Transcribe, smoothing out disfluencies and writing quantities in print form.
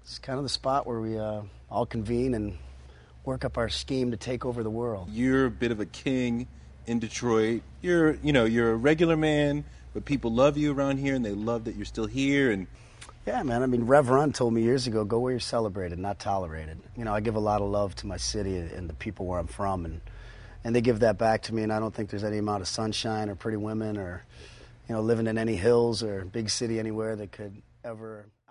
It's kind of the spot where we all convene and work up our scheme to take over the world. You're a bit of a king in Detroit. You're a regular man, but people love you around here, and they love that you're still here. And yeah, man. I mean, Rev Run told me years ago, go where you're celebrated, not tolerated. You know, I give a lot of love to my city and the people where I'm from, and they give that back to me, and I don't think there's any amount of sunshine or pretty women or, living in any hills or big city anywhere that could ever